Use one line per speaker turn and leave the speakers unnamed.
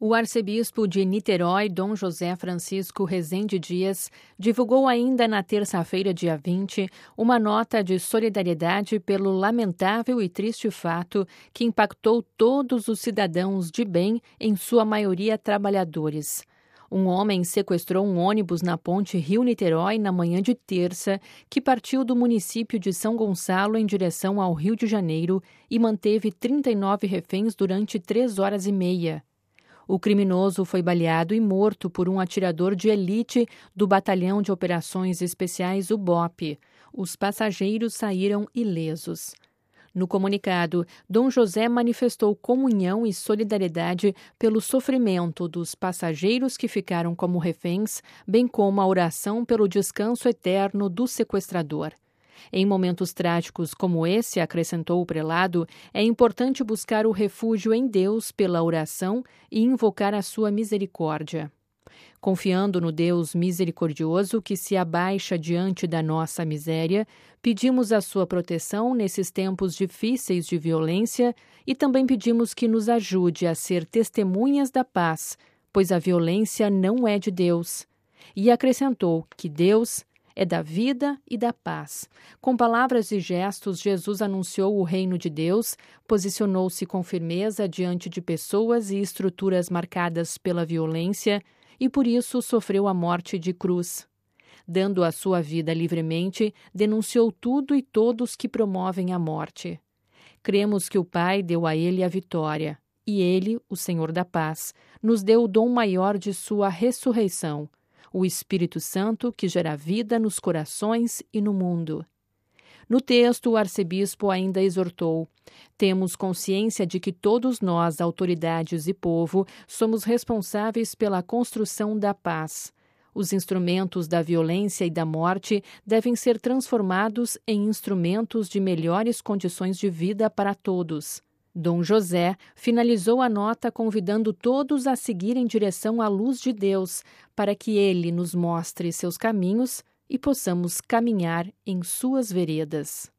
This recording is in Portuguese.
O arcebispo de Niterói, Dom José Francisco Rezende Dias, divulgou ainda na terça-feira, dia 20, uma nota de solidariedade pelo lamentável e triste fato que impactou todos os cidadãos de bem, em sua maioria trabalhadores. Um homem sequestrou um ônibus na ponte Rio-Niterói na manhã de terça, que partiu do município de São Gonçalo em direção ao Rio de Janeiro e manteve 39 reféns durante 3 horas e meia. O criminoso foi baleado e morto por um atirador de elite do Batalhão de Operações Especiais, o BOPE. Os passageiros saíram ilesos. No comunicado, Dom José manifestou comunhão e solidariedade pelo sofrimento dos passageiros que ficaram como reféns, bem como a oração pelo descanso eterno do sequestrador. Em momentos trágicos como esse, acrescentou o prelado, é importante buscar o refúgio em Deus pela oração e invocar a sua misericórdia. Confiando no Deus misericordioso que se abaixa diante da nossa miséria, pedimos a sua proteção nesses tempos difíceis de violência e também pedimos que nos ajude a ser testemunhas da paz, pois a violência não é de Deus. E acrescentou que Deus é da vida e da paz. Com palavras e gestos, Jesus anunciou o reino de Deus, posicionou-se com firmeza diante de pessoas e estruturas marcadas pela violência e por isso sofreu a morte de cruz. Dando a sua vida livremente, denunciou tudo e todos que promovem a morte. Cremos que o Pai deu a ele a vitória, e ele, o Senhor da paz, nos deu o dom maior de sua ressurreição, o Espírito Santo que gera vida nos corações e no mundo. No texto, o arcebispo ainda exortou: temos consciência de que todos nós, autoridades e povo, somos responsáveis pela construção da paz. Os instrumentos da violência e da morte devem ser transformados em instrumentos de melhores condições de vida para todos. Dom José finalizou a nota convidando todos a seguir em direção à luz de Deus, para que Ele nos mostre seus caminhos e possamos caminhar em suas veredas.